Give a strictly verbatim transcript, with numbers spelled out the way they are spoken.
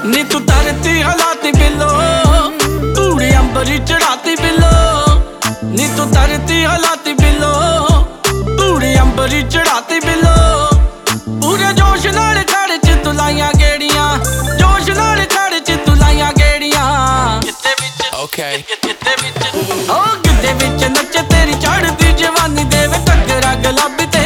नी तू धरती हलाती बिलो, तूड़ी अंबरी चढ़ाती बिलो। नी तू धरती हलाती बिलो, तूड़ी अंबरी चढ़ाती बिलो। पूरे जोश नाल खड़ च तू लाइयां गेड़ियां, जोश नाल खड़ च तू लाइयां गेड़ियां। गिद्दे विच Okay. गिद्दे विच ओ गिद्दे विच नच तेरी चढ़दी जवानी दे वे टकरा गुलाबी ते